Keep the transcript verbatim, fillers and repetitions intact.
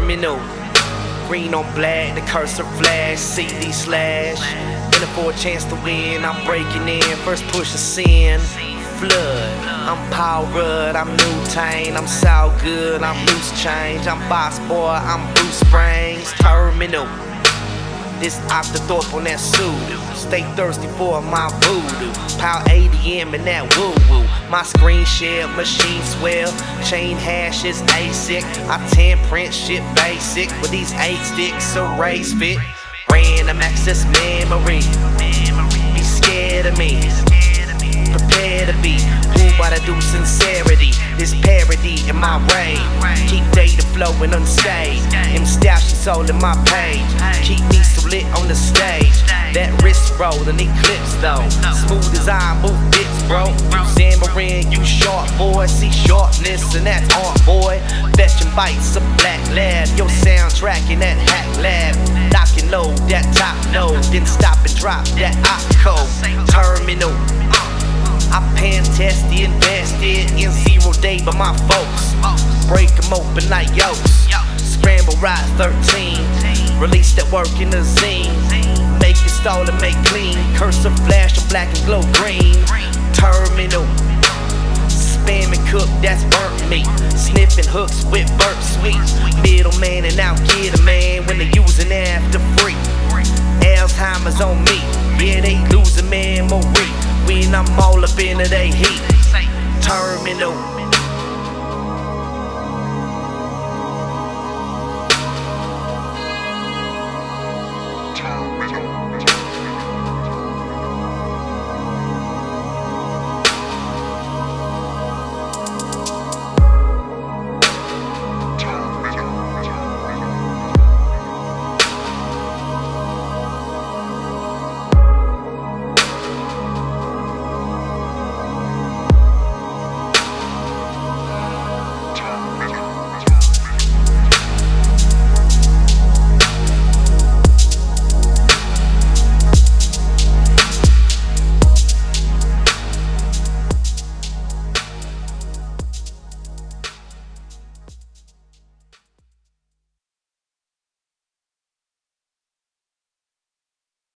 Terminal. Green on black, the cursor flash, C D slash. In it for a chance to win, I'm breaking in. First push of sin, flood. I'm Paul Rudd, I'm Newtain, I'm so good, I'm loose change. I'm boss boy, I'm Bruce Springs. Terminal. This afterthought on that pseudo. Stay thirsty for my voodoo. Power A D M and that woo woo. My screen share, machine swell. Chain hash is ASIC. I ten print shit basic. With these eight sticks, a race fit. Random access memory. Be scared of me. Prepare to be moved by the do sincerity. This parody in my rage. Keep data flowing unscathed. M Stashes all in my page. Keep me so lit on the stage. That wrist roll, an eclipse though. Smooth as I move bits, bro. You Xamarin, you short boy. See sharpness and that's art, boy. Fetching bites of black lab. Your soundtrack in that hack lab. Lock and load that top node. Then stop and drop that opcode. Terminal. I pan tested, invested in zero day by my folks. Break them open like yolks. Scramble ride thirteen. Release that work in the zine. Make it stall and make clean. Cursor flash of black and glow green. Terminal. Spam and cook, that's burnt meat. Sniffing hooks with burp sweet. Middleman and out get a man when they using after free. Alzheimer's on me. Yeah, they losing memory when I'm all up into they heat. Terminal.